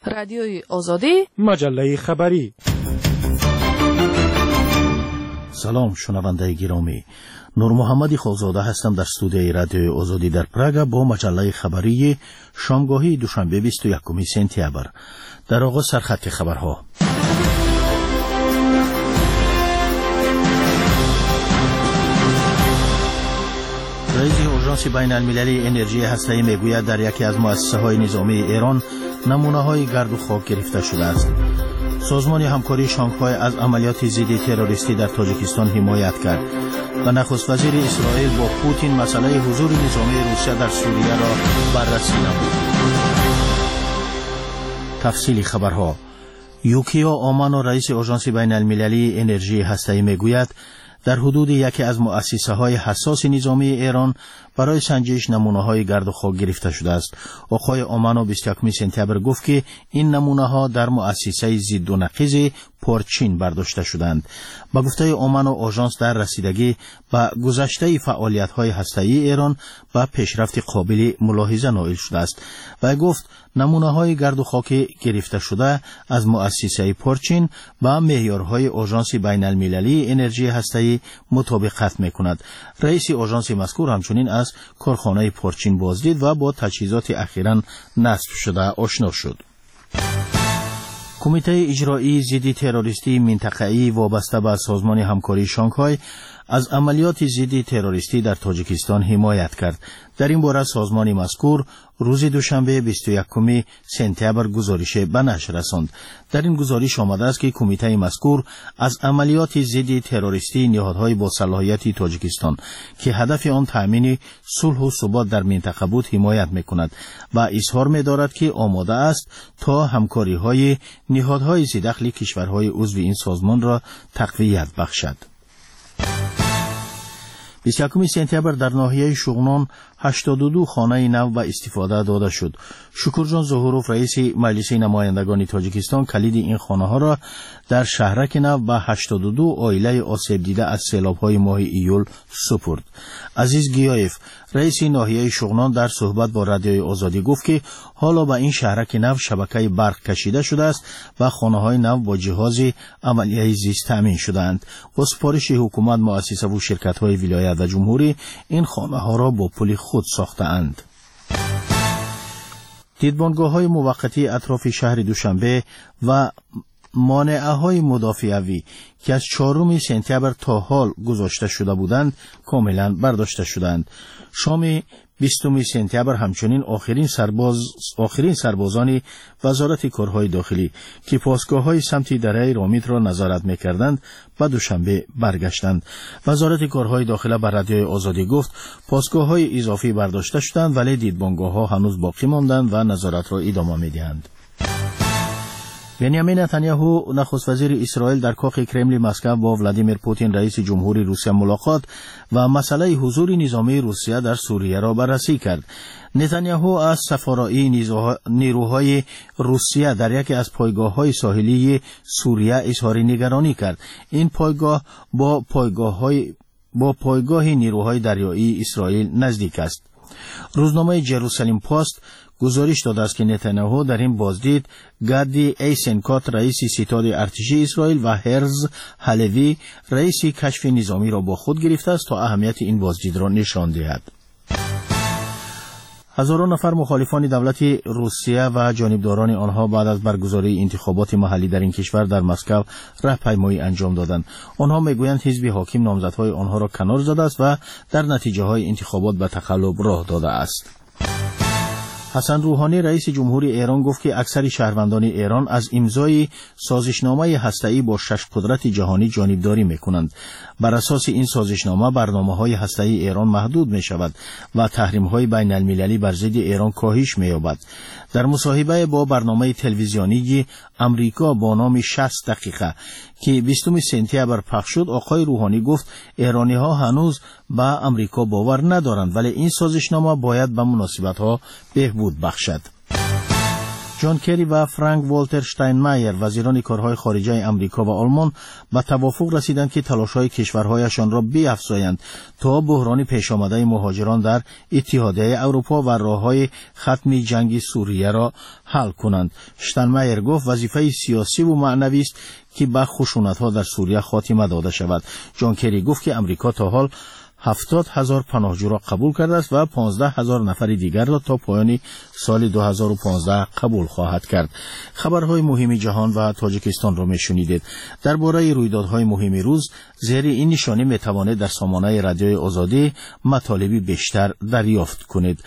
رادیوی آزادی، مجله خبری. سلام شنونده گرامی، نور محمدی خوزاده هستم در استودیوی رادیوی آزادی در پراگ با مجله خبری شامگاهی دوشنبه 21 سپتامبر. در آغاز سرخط خبرها. رئیس اژانس بین المللی انرژی هسته‌ای میگوید در یکی از مؤسسه‌های نظامی ایران نمونه‌های گرد و خاک گرفته شده است. سازمان همکاری شانگهای از عملیات ضد تروریستی در تاجیکستان حمایت کرد و نخست وزیر اسرائیل با پوتین مسئله حضور نظامی روسیه در سوریه را بررسی نمود. تفصیل خبرها. یوکیا آمانو رئیس اژانس بین المللی انرژی هسته‌ای میگوید در حدود یکی از مؤسسه‌های حساس نظامی ایران برای سنجش نمونه‌های گرد و خاک گرفته شده است. آقای آمانو 21 سپتامبر گفت که این نمونه‌ها در مؤسسه ضد و نقیض پورچین برداشته شدند. با گفته آمانو آژانس در رسیدگی به گذشته فعالیت‌های هسته‌ای ایران به پیشرفت قابل ملاحظه نائل شده است و گفت نمونه‌های گرد و خاک گرفته شده از مؤسسه پورچین با معیارهای آژانس بین المللی انرژی هسته‌ای مطابقت می‌کند. رئیس آژانس مذکور همچنین از کارخانه پورچین بازدید و با تجهیزات اخیراً نصب شده آشنا شد. کمیته اجرایی ضد تروریستی منطقه‌ای وابسته به سازمان همکاری شانگهای از عملیات ضد تروریستی در تاجیکستان حمایت کرد. در این باره سازمان مذکور روز دوشنبه 21 سپتامبر گزارش به نشر رساند. در این گزارش آمده است که کمیته مذکور از عملیات ضد تروریستی نهادهای با صلاحیت تاجیکستان که هدف آن تامین صلح و ثبات در منطقه بود حمایت می‌کند و اظهار می‌دارد که آماده است تا همکاری‌های نهادهای ذی‌دخل کشورهای عضو این سازمان را تقویت بخشد. 21 سپتامبر در ناحیه شغنان 82 خانه نو به استفاده داده شد. شکرجان ظهوروف رئیس مجلس نمایندگان تاجیکستان کلید این خانه ها را در شهرک نو به 82 عائله آسیب دیده از سیلاب‌های ماه ایول سپرد. عزیز گیایف رئیس ناحیه شغنان در صحبت با رادیوی آزادی گفت که حالا به این شهرک نو شبکه برق کشیده شده است و خانه‌های نو با جهاز عملیه زیست تامین شده‌اند. با سفارش حکومت، مؤسسه و شرکت‌های ولایت و جمهوری این خانه‌ها را با پول خود ساخته‌اند. دیدبانگاه‌های موقتی اطراف شهر دوشنبه و مانعه‌های مدافعوی که از 4 سپتامبر تا حال گذاشته شده بودند کاملا برداشته شدند. شام 20 سپتامبر همچنین آخرین سربازان وزارت کارهای داخلی که پاسگاه‌های سمت دره رامید را نظارت می‌کردند به دوشنبه برگشتند. وزارت کارهای داخلی بر رادیوی آزادی گفت پاسگاه‌های اضافی برداشته شدند ولی دیدبانگاه‌ها هنوز باقی ماندند و نظارت را ادامه می‌دهند. بنیامین نتانیاهو نخست وزیر اسرائیل در کاخ کرملین مسکو با ولادیمیر پوتین رئیس جمهوری روسیه ملاقات و مسئله حضور نظامی روسیه در سوریه را بررسی کرد. نتانیاهو از سفارایی نیروهای روسیه در یکی از پایگاه‌های ساحلی سوریه اظهار نگرانی کرد. این پایگاه با پایگاه نیروهای دریایی اسرائیل نزدیک است. روزنامه جروسالم پست گزارش داده است که نتانیاهو در این بازدید گادی ایسنکات رئیس ستاد ارتشی اسرائیل و هرز هلوی رئیس کشف نظامی را با خود گرفته است تا اهمیت این بازدید را نشان دهد. هزاران نفر مخالفان دولت روسیه و جانبداران آنها بعد از برگزاری انتخابات محلی در این کشور در مسکو راهپیمایی انجام دادند. آنها میگویند حزب حاکم نامزدهای آنها را کنار زده است و در نتیجه های انتخابات به تقلب راه داده است. حسن روحانی رئیس جمهوری ایران گفت که اکثر شهروندان ایران از امضای سازشنامه هسته‌ای با 6 قدرت جهانی جانبداری می‌کنند. بر اساس این سازشنامه برنامه‌های هسته‌ای ایران محدود می‌شود و تحریم‌های بین‌المللی بر ضد ایران کاهش می‌یابد. در مصاحبه با برنامه تلویزیونی امریکا با نام 60 دقیقه که 20 سپتامبر پخش شد، آقای روحانی گفت ایرانی‌ها هنوز به امریکا باور ندارند ولی این سازشنامه باید به مناسبت‌ها بهبود بخشد. جان کری و فرانک والتر شتاینمایر وزیران کارهای خارجه آمریکا و آلمان به توافق رسیدند که تلاش‌های کشورهایشان را بیفزایند تا بحران پیش آمده مهاجران در اتحادیه اروپا و راه‌های ختم جنگ سوریه را حل کنند. شتاینمایر گفت وظیفه سیاسی و معنوی است که به خشونت‌ها در سوریه خاتمه داده شود. جان کری گفت که آمریکا تا حال 70,000 پناهجو را قبول کرده است و 15,000 نفر دیگر را تا پایان سال 2015 قبول خواهد کرد. خبرهای مهم جهان و تاجیکستان را میشنیدید. درباره رویدادهای مهم روز زیر این نشانی میتوانید در سامانه رادیوی آزادی مطالبی بیشتر دریافت کنید.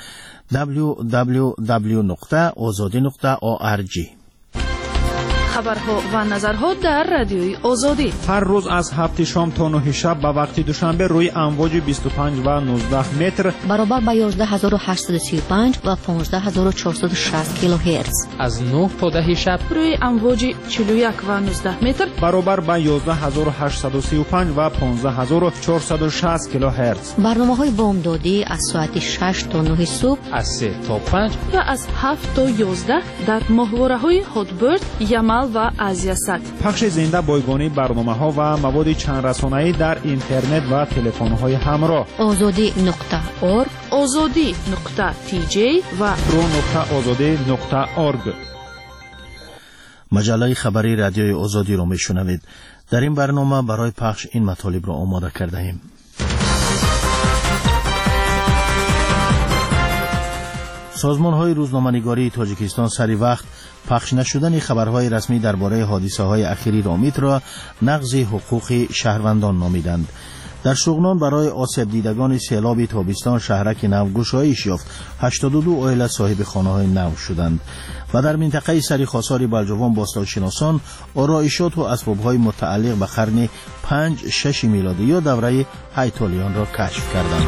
www.azadi.org. خبرها و نظرها در رادیوی آزادی هر روز از 7 شام تا 9 شب به وقت دوشنبه روی امواج 25 و 19 متر برابر با 11835 و 15460 کیلوهرتز. از 9 تا 10 شب روی امواج 41 و 19 متر برابر با 11835 و 15460 کیلوهرتز. برنامه‌های بامدادی از ساعت 6 تا 9 صبح، از 3 تا 5 و از 7 تا 11 در ماهواره‌های هاتبرد، یمل و آزیاسات. پخش زنده بایگانی برنامه‌ها و مواد چند رسانه‌ای در اینترنت و تلفن‌های همراه. azadi.org، azadi.tj و pro.azadi.org. مجله خبری رادیوی آزادی را میشنوید. در این برنامه برای پخش این مطالب را آماده کرده ایم. سازمان‌های روزنامه‌نگاری تاجیکستان سری وقت پخش نشدن خبرهای رسمی درباره حادثه‌های اخیری رامید را نقض حقوق شهروندان نامیدند. در شغنان برای آسیب دیدگان سیلاب تابستان شهرک نو گشایش یافت. 82 عائله صاحب خانه‌های نو شدند و در منطقه سری خاصار بلجوان باستانشناسان آرایشات و اسباب‌های متعلق به قرن 5-6 میلادی یا دوره هیتالیان را کشف کردند.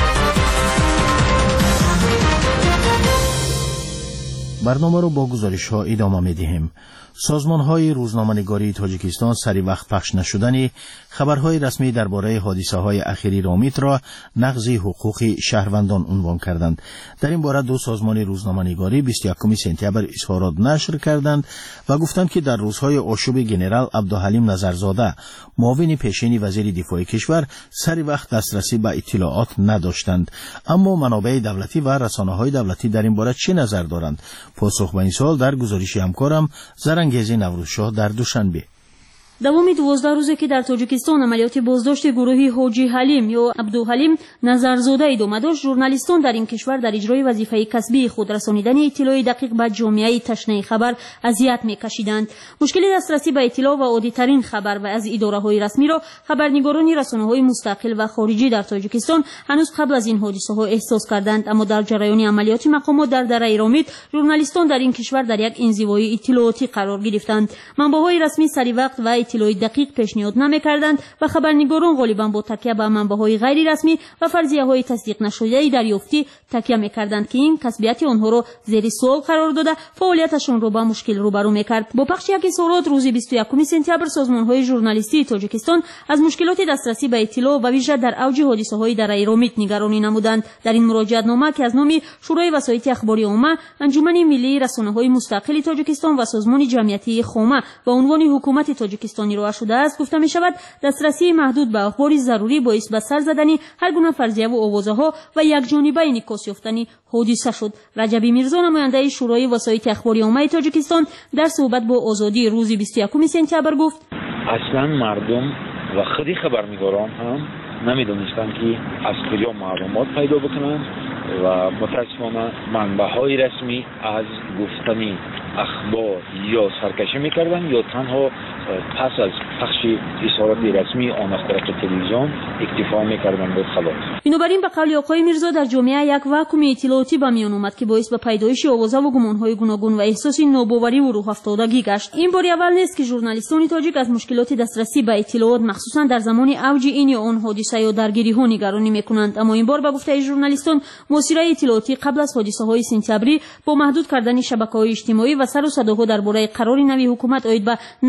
برنامه رو با گزارش‌ها ادامه می‌دهیم. سازمان‌های روزنامه‌نگاری تاجیکستان سری وقت پخش نشدن خبرهای رسمی درباره حادثه‌های اخیری رامید را نقض حقوق شهروندان عنوان کردند. در این باره دو سازمان روزنامه‌نگاری 21 سپتامبر اظهارات نشر کردند و گفتند که در روزهای آشوب ژنرال عبدالحلیم نظرزاده معاون پیشین وزیر دفاع کشور سری وقت دسترسی به اطلاعات نداشتند. اما منابع دولتی و رسانه‌های دولتی در این باره چه نظر دارند؟ پاسخ به این سوال در گزارش همکارم زرنگیزی نوروزشاه در دوشنبه. دوام 12 روزه که در تاجیکستان عملیات بازداشت گروهی حاجی حلیم یا عبدالحلیم نظرزاده ادامه داشت، ژورنالیستان در این کشور در اجرای وظیفه کسبی خود رسانیدن اطلاع دقیق به جامعه تشنه خبر اذیت می‌کشیدند. مشکل دسترسی به اطلاع و عادی‌ترین خبر و از اداره‌های رسمی را خبرنگاران رسانه‌های مستقل و خارجی در تاجیکستان هنوز قبل از این حادثه‌ها احساس کردند، اما در جریان عملیات مقامات در دره رامید ژورنالیستان در این کشور در یک انزوای اطلاعاتی قرار گرفتند. منبع‌های رسمی سری وقت و اطلاع دقیق پیشنهاد نمی‌کردند و خبرنگاران غالباً با تکیه به منبع‌های غیر رسمی و فرضیه‌های تصدیق نشده دریافتی تکیه می‌کردند که این کسبیت آنها را زیر سوال قرار داده فعالیتشان را با مشکل روبرو می‌کرد. با پخش یک اظهارات روز 21 سپتامبر سازمان‌های ژورنالیستی تاجیکستان از مشکلات دسترسی به اطلاع و ویژه در اوج حادثه‌های در رامید نگرانی نمودند. در این مراجعه‌نامه که از نام شورای وسایط اخباری عامه، انجمن ملی رسانه‌های مستقل تاجیکستان و سازمان جمعیتی خامه با عنوان حکومت تاجیکستان ارائه شده است، گفته می شود دسترسی محدود به اخبار ضروری باعث به سر زدن هر گونه فرضیه و آوازه‌ها و یک جانبه انعکاس یافتن حادثه شد. رجبی میرزا نماینده شورای وسایط اخباری عامه تاجیکستان در صحبت با آزادی روز 21 سپتامبر گفت: اصلا مردم و خودی خبرنگاران هم نمیدونستند که از کجا معلومات پیدا بکنند و متاسفانه منبع‌های رسمی از گفتن اخبار یا سرکشی میکردن یا تنها پس از پخش اظهارات رسمی آن از طرف تلویزیون اکتفا میکردن به خلاص. بنابراین به قول آقای میرزا در جامعه یک واکوم اطلاعاتی به میان آمد که باعث به پیدایش آوازه و گمانهای گوناگون و احساس ناباوری و روح افتادگی گشت. این بار اول نیست که ژورنالیستان تاجیک از مشکلات دسترسی به اطلاعات مخصوصا در زمان اوج این یا آن حادثه یا درگیری‌ها نگرانی میکنند، اما این بار به گفته ژورنالیستان مؤثره اطلاعاتی قبل از حادثه‌های سپتامبری با محدود کردن شبکه‌های اجتماعی و سر و صداها درباره قرار نوی حکومت عاید به نشر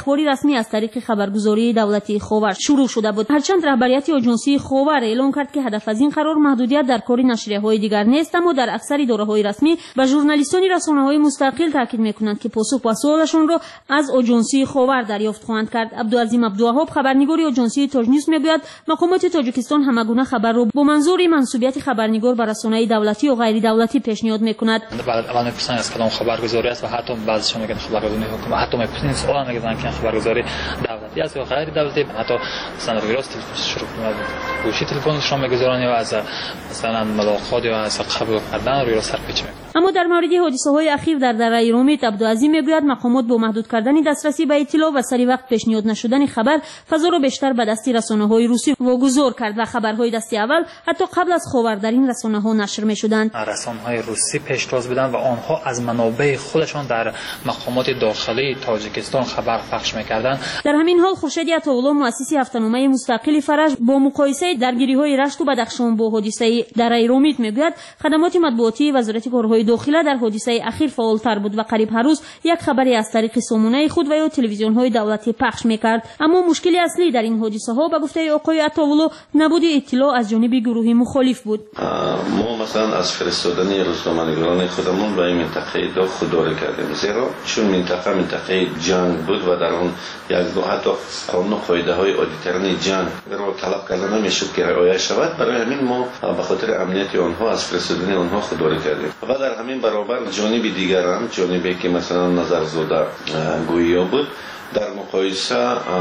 اخباری رسمی از طریق خبرگزاری دولتی خاور شروع شده بود. هرچند رهبریت آژانسی خاور اعلام کرد که هدف از این قرار محدودیت در کار نشریه‌های دیگر نیست، اما در اکثر دوره‌های رسمی و ژورنالیستان رسانه‌های مستقل تاکید می‌کنند که پاسخ به سوالشان را از آژانسی خاور دریافت خواهند کرد. عبدالعظیم عبدالوهاب خبرنگار آژانسی تاج نیوز میگوید مقامات تاجیکستان همگونه خبر را با منظور منسوبیت خبرنگار به رسانه‌های دولتی و غیر دولتی پیشنهاد می‌کند. اول می‌پرسن از کدام خبرگزاری است و حتی بعضیشون میگن خبرگزاری حکومت، حتی می‌پرسن سوال می‌کنن که خبرگزاری دولتی است یا غیر دولتی، حتی مثلا راست شروع کنند گوشی تلفنشون می‌گذارن یا از مثلا ملاقات یا از قبول کردن روی سرپیچ می‌کنن. اما در مورد حادثه‌های اخیر در دره رومیت عبدالعظیم میگوید مقامات با محدود کردن دسترسی به اطلاع و سری وقت پیشنهاد نشدن خبر فضا را بیشتر به دست رسانه‌های روسی واگذار کرد و خبرهای دست اول حتی قبل از خاور در این رسانه‌ها نشر می‌شدند. رسانه‌های روسی پیشتاز بودند و آنها از منابع خودشان در مقامات داخلی تاجیکستان خبر پخش می‌کردند. در همین حال خورشید عطاالله مؤسس هفته‌نامه مستقل فرج با مقایسه درگیری‌های رشت و بدخشان با حادثه دره رومیت میگوید خدمات مطبوعاتی وزارت کارهای داخله در حادثه اخیر فعالتر بود و قریب هر روز یک خبری از طریق سامانه خود و یا تلویزیون‌های دولتی پخش می‌کرد. اما مشکل اصلی در این حادثه‌ها به گفته آقای عطاالله نبود اطلاع از جانب گروه مخالف بود. ما مثلا از فرستادن روزنامه‌نگاران خودمون به این منطقه دا خودداری کردیم، زیرا چون منطقه جنگ بود و در اون یک دو حتی قانون و قاعده‌های عادی‌ترین جنگ را طلب کردن نمی‌شد که رعایت شود. برای همین ما به خاطر امنیت آنها از فرستادن آنها خودداری کردیم و در همین برابر جانب دیگر هم جانبی که مثلا نظرزاده گویا بود در مقایسه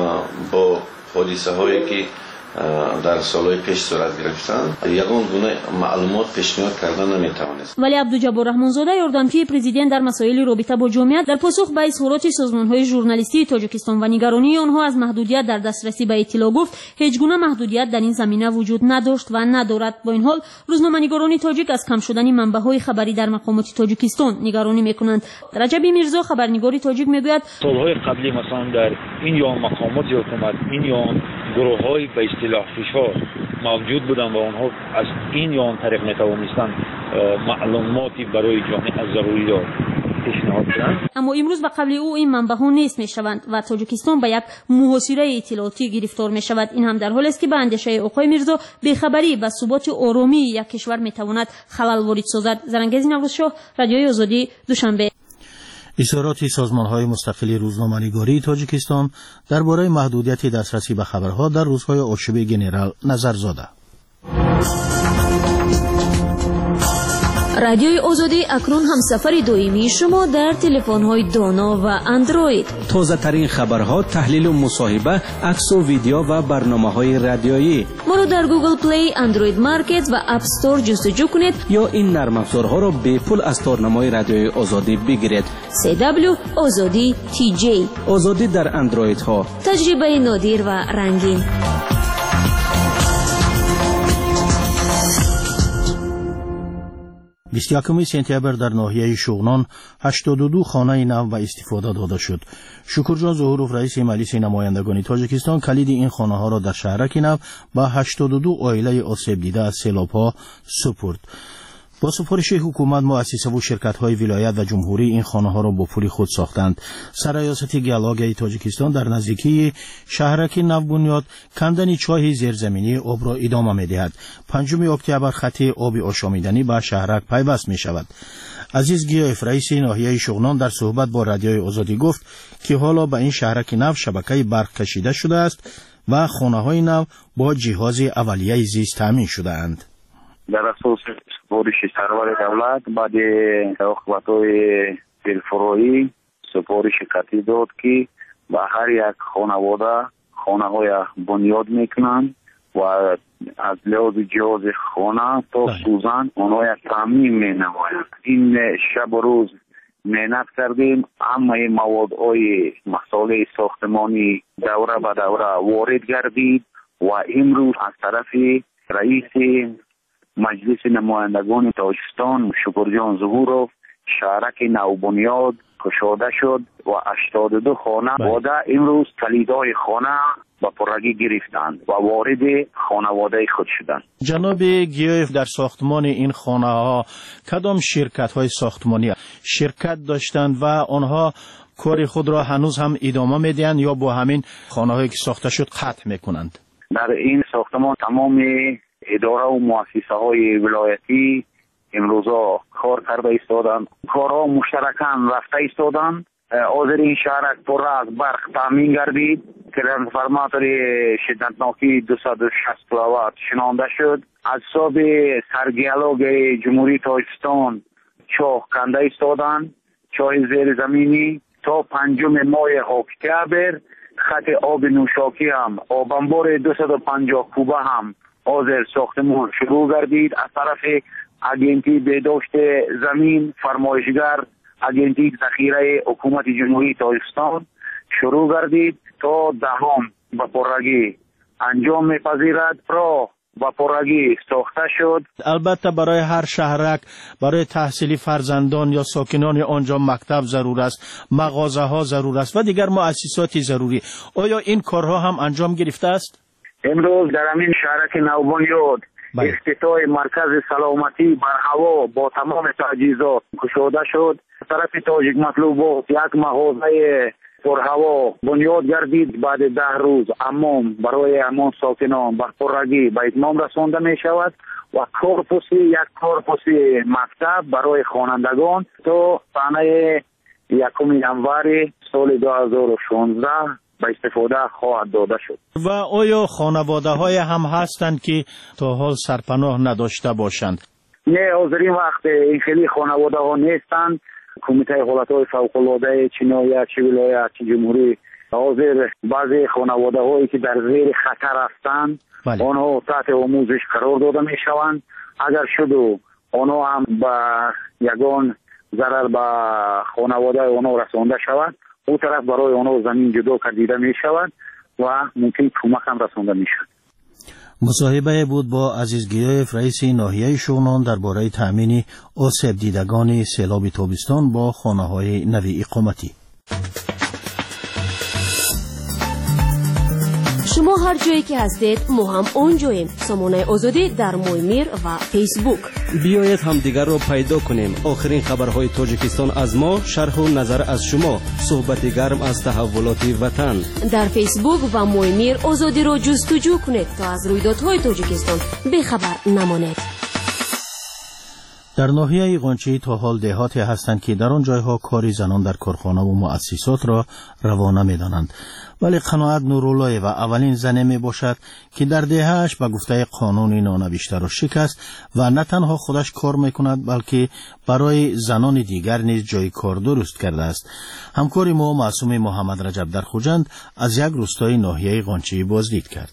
با حادثه هایی که در سالهای پیش صورت گرفتند یگان گونه معلومات پیشنهاد کردن نمیتوانست. ولی عبدالجبار رحمانزاده یاردمچی پرزیدنت در مسائل رابطه با جامعیت در پاسخ به اظهارات سازمان‌های ژورنالیستی تاجیکستان و نگرانی آنها از محدودیت در دسترسی به اطلاع گفت هیچ گونه محدودیت در این زمینه وجود نداشت و ندارد. با این حال روزنامه‌نگاران تاجیک از کم شدن منبع‌های خبری در مقامات تاجیکستان نگرانی می‌کنند. رجب میرزا خبرنگار تاجیک میگوید سالهای قبلی مثلا در این یا مقامات حکومت این یا گروه‌های به اصطلاح فشار موجود بودند و آنها از این یا آن طریق می‌توانستند معلوماتی برای جامعه از ضروری را پیشنهاد بدهند. اما امروز به قبل او این منبع‌ها نیست می‌شوند و تاجیکستان به یک محاصره اطلاعاتی گرفتار می‌شود. این هم در حالی است که به اندیشه آقای میرزا بی‌خبری و ثبات آرامی یک کشور می‌تواند خلل وارد سازد. زرنگیز نوروزشاه، رادیوی آزادی، دوشنبه. اظهارات سازمان‌های مستقل روزنامه‌نگاری تاجیکستان درباره محدودیت دسترسی به خبرها در روزهای عاشب گنرال نظرزاده. رادیوی آزادی اکنون همسفر دائمی شما در تلفن‌های دانا و اندروید. تازه ترین خبرها، تحلیل و مصاحبه، عکس و ویدیو و برنامه‌های رادیویی. ما را در گوگل پلی، اندروید مارکت و اپ استور جستجو کنید یا این نرم افزارها را به پول از تارنمای رادیوی آزادی بگیرید. CW آزادی TJ. آزادی در اندروید ها. تجربه نادر و رنگین. 21 سپتامبر در ناحیه شغنان 82 خانه نو و استفاده داده شد. شکرجان ظهورов رئیس مجلس نمایندگان تاجیکستان کلید این خانه ها را در شهرک نو با 82 عائله آسیب دیده از سیلاب ها سپرد. با سفارش حکومت مؤسسه و شرکت‌های ولایت و جمهوری این خانه‌ها را با پول خود ساختند. سرایاست گلاگای تاجیکستان در نزدیکی شهرک نوبنیاد کندن چاه زیرزمینی آب را ادامه می‌دهد. 5 اکتبر خط آب آشامیدنی به شهرک پیوست می‌شود. عزیز گیاف رئیس ناحیه شغنان در صحبت با رادیوی آزادی گفت که حالا به این شهرک نو شبکه برق کشیده شده است و خانه‌های نو با جهاز اولیه زیست تامین شده‌اند. در اساس سفارش سرور دولت بعد عاقبت‌های دلفرویی سفارش قطعی داد که به هر یک خانواده خانه‌های بنیاد میکنند و از لحاظ جهاز خانه تا سوزن آنها تامین مینمایند. این شب و روز محنت کردیم، همه موادهای مسائل ساختمانی دوره به دوره وارد گردید و امروز از طرف رئیس مجلس نمایندگان تاجیکستان شکرجان ظهورov شهرک نوبنیاد گشاده شد و 82 خانه واده امروز کلیدهای خانه با پرگی گرفتند و وارد خانواده خود شدند. جناب گیاف در ساختمان این خانه ها کدام شرکت های ساختمانی شرکت داشتند و آنها کار خود را هنوز هم ادامه میدهند یا با همین خانه‌هایی که ساخته شد قطع میکنند؟ در این ساختمان تمام اداره و مؤسسه های ولایتی امروزا کار کرده ایستادند. کارها مشترکاً رفته ایستادند. حاضر این شهرک پر از برق تامین گردید. ترانسفورماتور شدتناکی 260 کیلووات شنانده شد. از صوب سرگیالوگ جمهوری تاجیکستان چاه کنده ایستادند. چاه زیر زمینی تا 5 ماه اکتبر خط آب نوشاکی هم آبانبار 250 کوبه هم حاضر ساختمان شروع گردید. از طرف اجنسی بهداشت زمین فرمایشگر اجنسی ذخیره حکومت جمهوری تاجیکستان شروع گردید تا دهم به پرگی انجام میپذیرد. راه و پرگی ساخته شد. البته برای هر شهرک برای تحصیلی فرزندان یا ساکنان آنجا مکتب ضرور است، مغازه ها ضرور است و دیگر مؤسساتی ضروری. آیا این کارها هم انجام گرفته است؟ امروز در همین شهرک نوبنیاد افتتاح مرکز سلامتی بر هوا با تمام تجهیزات گشوده شد. طرف تاجیک مطلوبات یک مغازه پر هوا بنیاد گردید. بعد 10 روز حمام برای همان ساکنان بر پرگی به اتمام رسانده می شود و یک کورپوس مکتب برای خوانندگان تا سنه 1 ژانویه سال 2016 به استفاده خواهد داده شد. و آیا خانواده های هم هستند که تا حال سرپناه نداشته باشند؟ نه، حاضرین وقت این خیلی خانواده ها نیستند. کمیته حالتهای فوق‌العاده چه ناحیه چه ولایت چه جمهوری حاضر بعضی خانواده هایی که در زیر خطر هستند آنها تحت آموزش قرار داده می شوند. اگر شد و آنها هم به یگان ضرر به خانواده آنها رسانده شود، او طرف برای آنها زمین جدا کردیده می شود و ممکن کمک هم رسانده می شود. مصاحبه بود با عزیز گیایف رئیس ناحیه شونان درباره تأمین آسیب دیدگان سیلاب تابستان با خانه‌های نوی اقامتی. شما هر جایی که هستید ما هم اونجاییم. سامانه آزادی در مویمیر و فیسبوک. بیایید هم دیگر را پیدا کنیم. آخرین خبرهای تاجیکستان از ما، شرح و نظر از شما، صحبت گرم از تحولات وطن. در فیسبوک و مویمیر آزادی را جستجو کنید تا از رویدادهای تاجیکستان بیخبر نمانید. در ناحیه قونچی تا حال دهاتی هستند که در آن جایها کاری زنان در کارخانه و مؤسسات را روانه می‌دانند، ولی قناعت نورالله و اولین زنه می باشد که در دهه‌اش به گفته قانون نانوشته را شکست و نه تنها خودش کار می‌کند بلکه برای زنان دیگر نیز جای کار درست کرده است. همکار ما معصوم محمد رجب در خوجند از یک روستای ناحیه قونچی بازدید کرد.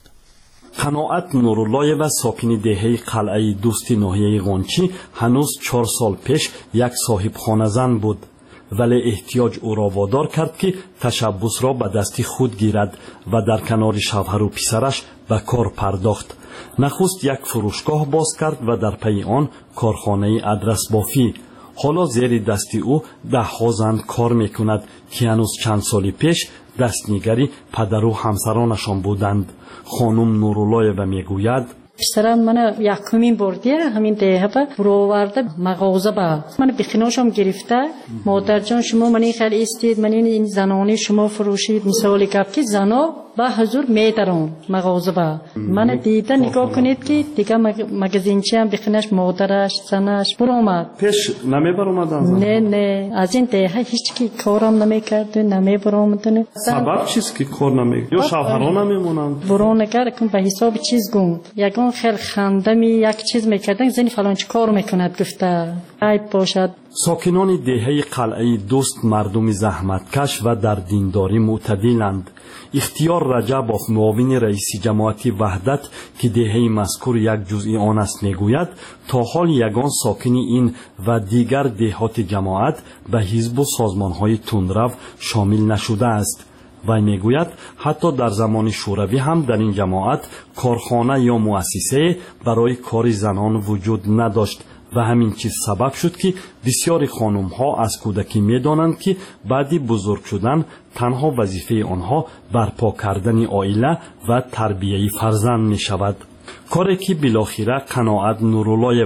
قناعت نورالله و ساکن دهه قلعه دوستی ناحیه قونچی هنوز 4 سال پیش یک صاحب خانه زن بود، ولی احتیاج او را وادار کرد که تشبث را به دستی خود گیرد و در کنار شوهر و پسرش به کار پرداخت. نخست یک فروشگاه باز کرد و در پی آن کارخانه ادرس بافی. حالا زیر دستی او 10 زن کار میکند که هنوز چند سال پیش دستنیگری پدر و همسرانشان بودند. خانم نورالله و میگوید پسرم من یکمین بردیه همین دهه برو آورده مغازه با من بخیناشم گرفته. مادر جان شما منی خیلی استید، من این زنانی شما فروشید، مثالی گفت که زنا با حضور میدارن مغازه با من دیده نگاه کنید که دیگه مگزینچی هم بخینش مادرش زنش برو آمد. پیش نمی برآمدن؟ نه از این دهه هیچ کی کارم نمیکرده، نمی برآمدن. سبب چیست که کار نمیکرد؟ یا شوهران نمیمونند؟ برو نگرد به حساب چیز گفت یگان خیلی خندمی یک چیز میکردن زنی فلان چی کار میکند گفته عیب باشد. ساکنان دهه قلعه دوست مردم زحمتکش و در دینداری معتدلند. اختیار رجبوف معاون رئیس جماعت وحدت که دهه مذکور یک جزئی آن است میگوید تا حال یگان ساکن این و دیگر دهات جماعت به حزب و سازمانهای تندرو شامل نشده است. و میگوید حتی در زمان شوروی هم در این جماعت کارخانه یا مؤسسه برای کار زنان وجود نداشت و همین چیز سبب شد که بسیاری خانم ها از کودکی می دانند که بعدی بزرگ شدن تنها وظیفه آنها برپا کردن عائله و تربیه فرزند می شود. کاری که بالاخره قناعت نورالله و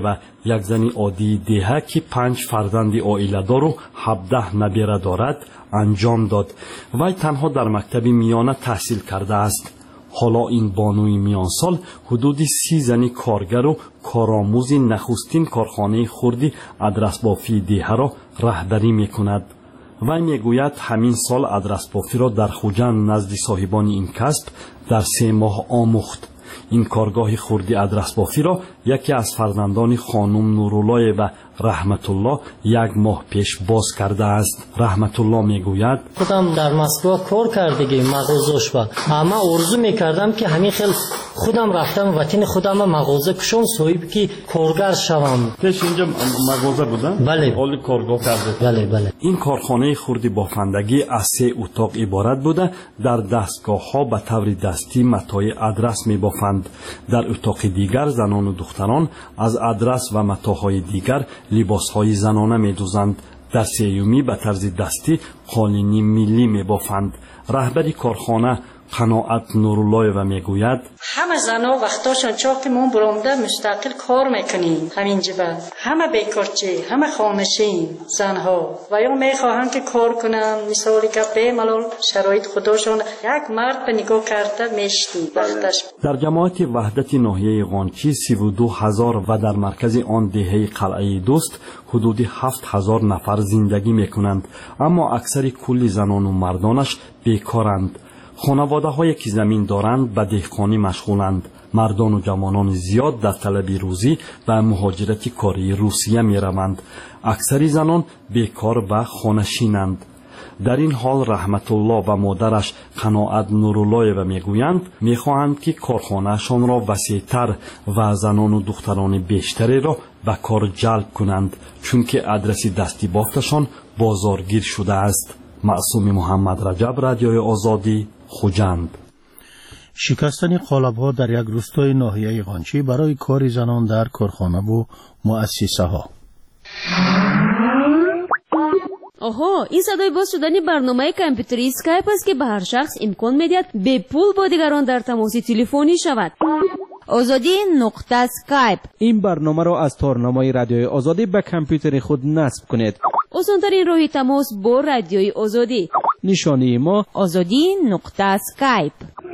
یک زنی عادی دهه که 5 فرزند عائله‌دار و 17 نبیره دارد انجام داد. وی تنها در مکتب میانه تحصیل کرده است. حالا این بانوی میان سال حدود 30 زنی کارگر و کارآموز نخستین کارخانه خردی ادرسبافی دهه را رهبری میکند. وی میگوید همین سال ادرسبافی را در خوجند نزد صاحبان این کسب در 3 ماه آموخت. این کارگاه خردی ادرسبافی را یکی از فرزندان خانم نورالله و رحمت الله 1 ماه پیش باز کرده است. رحمت الله میگوید خودم در مسکو کار کردگی مغازه‌اش با اما آرزو میکردم که همین خیلی خودم رفتم وطن خودم مغازه کشم صاحب کی کارگر شوم. پیش اینجا مغازه بودن؟ بله. حالی کارگاه کرده؟ بله. این کارخانه خردی بافندگی از 3 اتاق عبارت بوده. در دستگاه ها به طور دستی متاع ادرس میبافند. در اتاق دیگر زنان و دختران از ادرس و متاعهای دیگر لباسهای زنانه میدوزند. در 3 به طرز دستی قالینی ملی میبافند. رهبری کارخانه قناعت نورالله و میگوید همه زنها وقتاشون چاک ما برامده مستقل کار میکنیم. همین جبه همه بیکارچی همه خامشین زنها و یا میخواهند که کار کنن مثالی که به ملال شرایط خودشون یک مرد به نگاه کرده میشتی وقتش. در جماعت وحدت ناحیه قانچی 32,000 و در مرکز آن دهه قلعه دوست حدود 7,000 نفر زندگی میکنند، اما اکثر کل زنان و مردانش بیکارند. خانواده هایی که زمین دارند به دهقانی مشغولند. مردان و جوانان زیاد در طلب روزی و مهاجرت کاری روسیه می روند. اکثر زنان بیکار و خانشینند. در این حال رحمت الله و مادرش قناعت نورالله و میگویند میخواهند که کارخانهشان را وسیع‌تر و زنان و دختران بیشتری را به کار جلب کنند، چون که آدرس دستی بافتشان بازارگیر شده است. معصوم محمد رجب، رادیوی آزادی، خوجند. شکستن قالب‌ها در یک روستای ناحیه قانچی برای کار زنان در کارخانه و مؤسسه ها. آها، این صدای باز شدن برنامه کامپیوتری اسکایپ است که به هر شخص امکان می‌دهد به پول با دیگران در تماس تلفنی شود. آزادی نقطه اسکایپ. این برنامه را از تارنامه رادیوی آزادی به کامپیوتر خود نصب کنید. آسان‌ترین راه تماس با رادیوی آزادی. نشانی ما آزادی نقطه اسکایپ.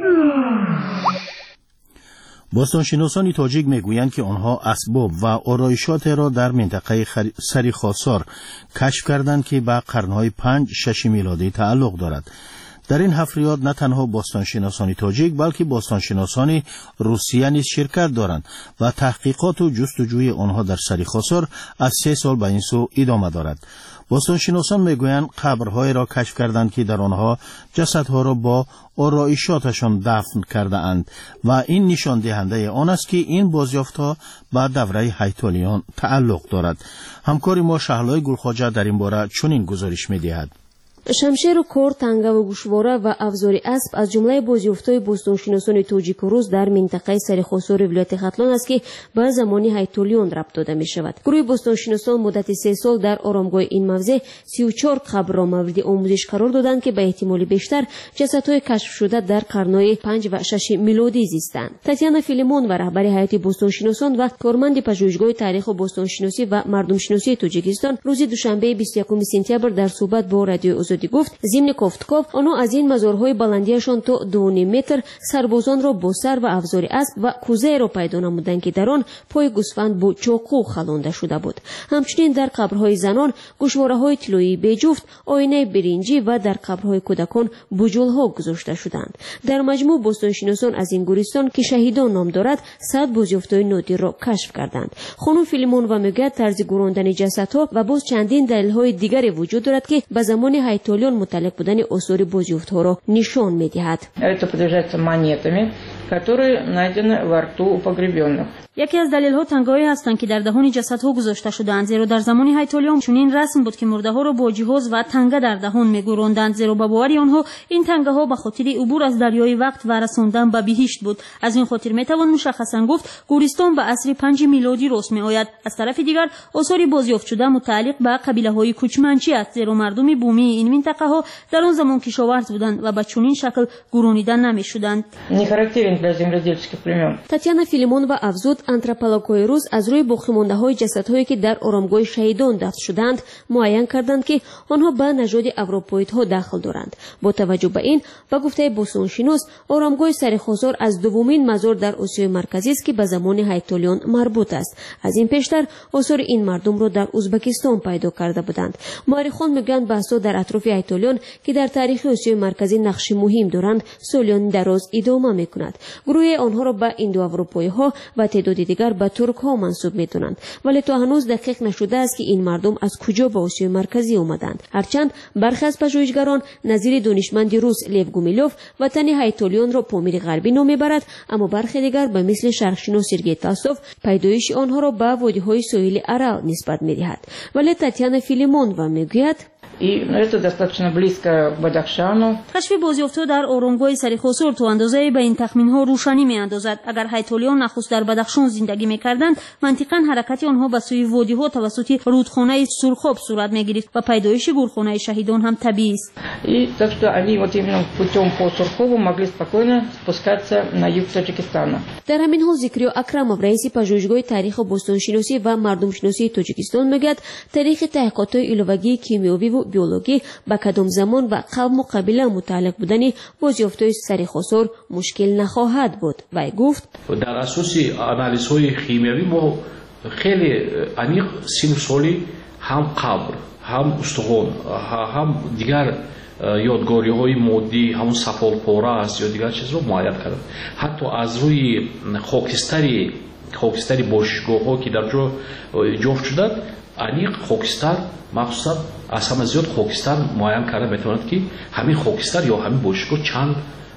باستانشناسان تاجیک میگویند که آنها اسباب و آرایشات را در منطقه سریخاسار کشف کردند که به قرنهای 5-6 میلادی تعلق دارد. در این حفریات نه تنها باستانشناسان تاجیک بلکه باستانشناسان روسیه نیز شرکت دارند و تحقیقات و جستجوی آنها در سریخاسار از 3 سال به این سو ادامه دارد. باستانشناسان میگویند قبرهای را کشف کردند که در آنها جسدها را با آرایشاتشان دفن کرده اند و این نشان دهنده آن است که این بازیافتها به دوره هیتالیان تعلق دارد. همکار ما شهلای گلخواجه در این باره چنین گزارش می‌دهد. شمشیر کور، تنگه و گوشواره و افزار اسب از جمله بازیافت‌های باستانشناسان تاجیک و روس در منطقه سریخاسار ولایت ختلان است که به زمان هیتالیان ربط داده می شود. گروه باستانشناسان مدت 3 سال در آرامگاه این موضع 34 قبر را مورد آموزش قرار دادند که به احتمال بیشتر جسدهای کشف شده در قرنهای 5 و 6 میلادی زیستند. تاتیانا فیلیمون و رهبر هیئت باستانشناسان و کارمند پژوهشگاه تاریخ و باستانشناسی و مردمشناسی تاجیکستان روز دوشنبه 21 سپتامبر در صحبت با رادیو آزادی گفت ضمن گفتگو آنها از این مزارهای بلندیشان تا 2.5 متر سربازان را با سر و افزار اسب و کوزه را پیدا نمودند که در آن پای گوسفند با چاقو خلانده شده بود. همچنین در قبرهای زنان گوشواره‌های طلایی بجفت، آینه برنجی و در قبرهای کودکان بجول‌ها گذاشته شدند. در مجموع باستانشناسان از این گورستان که شهیدان نام دارد 100 بازیافت‌های نادر را کشف کردند. خانم فیلیمون و میگوید طرز گراندن جسدها و باز چندین دلیل‌های دیگری وجود دارد که به زمان هیتالیان متعلق بودن آثار بازیافت‌ها را نشان می‌دهد. Это подтверждается монетами, которые найдены во рту у погребенных. یکی از دلایل تنگه‌هایی هستند که در دهان جسدها گذاشته شده‌اند، زیرا در زمان هیتالیان چنین رسم بود که مرده‌ها را با جهاز و تنگه در دهان می‌گذراندند، زیرا به باور آنها این تنگه‌ها به خاطر عبور از دریای وقت و رساندن به بهشت بود. از این خاطر می‌توان مشخصاً گفت گورستان به عصر 5 میلادی رسم می‌آید. از طرف دیگر آثار بازیافت شده متعلق به قبیله‌های کوچمنچی است، زیرا مردم بومی این منطقه‌ها در آن زمان کشاورز بودند و به چنین شکل گرانیده نمی‌شدند. Не характерен для земледельческих племен. تاتیانا فیلیمون و افزود گفت آنتروپولوژهای روس از روی باقی‌مانده‌های جسدهایی که در آرامگاه شهیدان دفن شدند معین کردند که آنها به نژاد اروپایی‌ها داخل دارند. با توجه به این با گفته بوستونشناس آرامگاه سرخوزار از دومین مزار در آسیای مرکزی است که به زمان هایتولیان مربوط است. از این پیشتر آثار این مردم را در ازبکستان پیدا کرده بودند. مورخان میگویند بحث‌ها در اطراف هایتولیان که در تاریخ آسیای مرکزی نقش مهم دارند سالیان دراز ادامه می‌کند. گروه آنها را به ایندواروپایی‌ها و تعدادی دیگر به ترک‌ها منسوب می‌دانند، ولی تا هنوز دقیق نشده است که این مردم از کجا به آسیای مرکزی آمدند. هرچند برخی از پژوهشگران نظیر دانشمند روس لیو گومیلوف وطن هایتولیان را پامیر غربی نام می‌برد، اما برخی دیگر به مثل شرقشناس سرگئی تاسوف پیدایش آنها را به وادی‌های ساحل ارال نسبت می‌دهد. ولی تاتیانا فیلیمونова میگوید И это достаточно близко к Бадахшану. کشف بازیافته در آرامگاه سرخوزار تا اندازه‌ای به این تخمین‌ها روشنی می‌اندازد. اگر هایتولیان نخست در بدخشان زندگی می‌کردند، منطقاً حرکت آنها به سوی وادی‌ها توسط رودخانه سرخاب صورت می‌گرفت و پیدایش گورخانه شهیدان هم طبیعی است. И так что они вот именно путем по Сурхову могли спокойно спускаться на юг Таджикистана. در همین حال ذکریا اکرمов رئیس پژوهشگاه تاریخ و باستانشناسی و مردمشناسی تاجیکستان میگوید تاریخ تحقیقات ایلوگی کیمیایی و بیولوژی به کدام زمان و قوم و قبیله متعلق بودن بازیافت‌های سرخوزار مشکل نخواهد بود. و گفت در اساس آنالیزهای شیمیایی ما خیلی عمیق سینوسولی هم قبر هم استخوان هم دیگر یادگاری‌های مادی همون سفالپاره است یا دیگر چیز رو معاین کردن. حتی از روی خاکستری باشگاه‌ها که در جفت شدند عمیق خاکستر مخصوصا از همه زیاد خاکستر معاین کرده میتواند که همین خاکستر یا همین باشگاه چند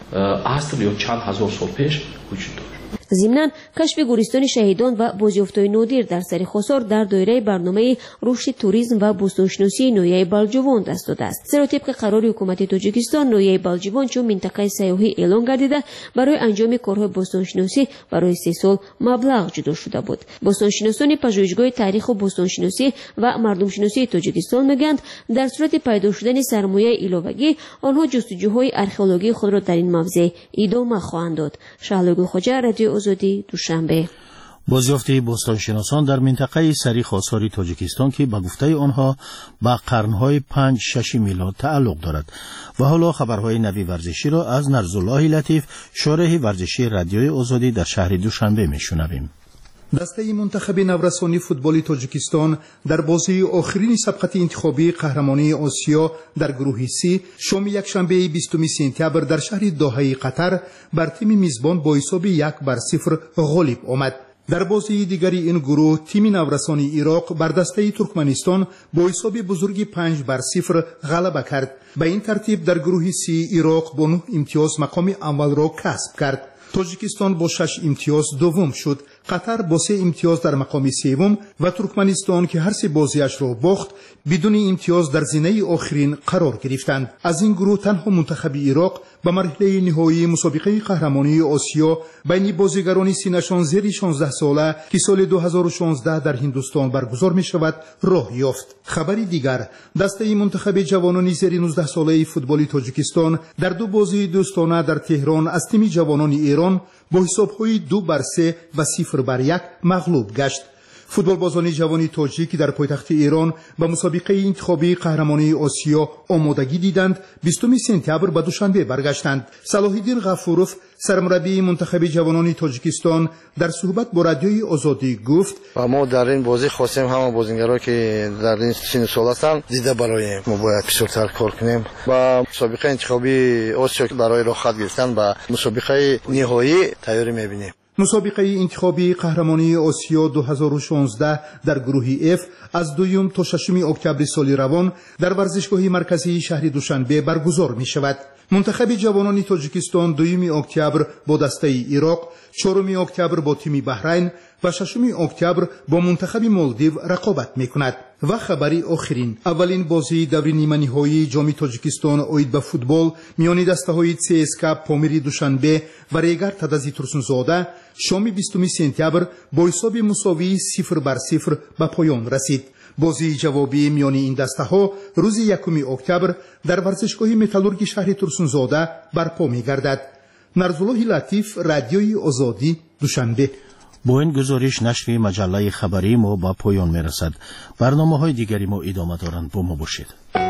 عصر یا چند هزار سال پیش وجود داشت. ضمناً کشف گورستان شهیدان و بازیافت‌های نادر در سرخوزار در دایره برنامه رشد توریسم و بوستانشناسی نویه بالجوان دست داده است. زیرا طبق قرار حکومت تاجیکستان نویه بالجوان چون منطقه سیاحی اعلان گردیده برای انجام کارهای بوستانشناسی برای 3 سال مبلغ جدا شده بود. بوستانشناسان پژوهشگاه تاریخ و بوستانشناسی و مردمشناسی تاجیکستان میگویند در صورت پیدا شدن سرمایه ایلوگی آنها جستجوهای آرکئولوژی خود را در این موضع ادامه خواهند داد. شهلوگو خوجا رادیو آزادی دوشنبه. بازیافته باستانشناسان در منطقه سریخ آثار تاجیکستان که به گفته آنها به قرنهای 5-6 میلاد تعلق دارد. و حالا خبرهای نوی ورزشی را از نرزالله لطیف شارح ورزشی رادیوی آزادی در شهر دوشنبه میشنویم. دسته منتخب نورسانی فوتبال تاجیکستان در بازی آخرین سبقت انتخابی قهرمانی آسیا در گروه سی شام یکشنبه 20 سپتامبر در شهر دوحه قطر بر تیم میزبان با حساب 1-0 غالب آمد. در بازی دیگری این گروه تیم نورسانی عراق بر دسته ترکمنستان با حساب بزرگی 5-0 غلبه کرد. به این ترتیب در گروه سی عراق با 9 امتیاز مقام اول را کسب کرد. تاجیکستان با 6 امتیاز دوم شد. قطر با 3 امتیاز در مقام سوم و ترکمنستان که هر 3 بازیش را باخت بدون امتیاز در زینه آخرین قرار گرفتند. از این گروه تنها منتخب عراق به مرحله نهایی مسابقه قهرمانی آسیا بین بازیگران سینه‌شان زیر 16 ساله که سال 2016 در هندوستان برگزار می شود راه یافت. خبری دیگر دسته منتخب جوانان زیر 19 ساله فوتبال تاجیکستان در 2 بازی دوستانه در تهران از تیم جوانان ایران با حساب‌های 2-3 و 0-1 مغلوب گشت. فوتبالبازان جوان تاجیک در پایتخت ایران به مسابقه انتخابی قهرمانی آسیا آمادگی دیدند. 20 سپتامبر به دوشنبه برگشتند. صلاح‌الدین غفوروف سرمربی منتخب جوانان تاجیکستان در صحبت با رادیوی آزادی گفت ما در این بازی خواستیم همه بازیگرایی که در این سن سال هستند دیده برایم ما باید پیشتر کار کنیم با مسابقه انتخابی آسیا برای راحت گرفتن به مسابقه نهایی تیاری می‌بینیم. مسابقه انتخابی قهرمانی آسیا 2016 در گروه F از 2 تا 6 اکتبر سال روان در ورزشگاه مرکزی شهر دوشنبه برگزار می شود. منتخب جوانان تاجیکستان 2 اکتبر با دسته عراق، 4 اکتبر با تیم بحرین و 6 اکتبر با منتخب مالدیو رقابت می کند. و خبری آخرین اولین بازی دور نیمه نهایی جام تاجیکستان اوید به فوتبال میان دسته‌های CSKA پامیر دوشنبه و ریگر تدازی ترسونزاده شام 20 سپتامبر با حساب مساوی 0-0 به پایان رسید. بازی جوابی میان این دسته‌ها روز 1 اکتبر در ورزشگاه متالورگ شهر ترسونزاده برپا می‌گردد. نرزالله لطیف رادیوی آزادی دوشنبه. با این گزارش نشر مجله خبری ما با پایان میرسد. برنامه‌های دیگری ما ادامه دارند. با ما باشید.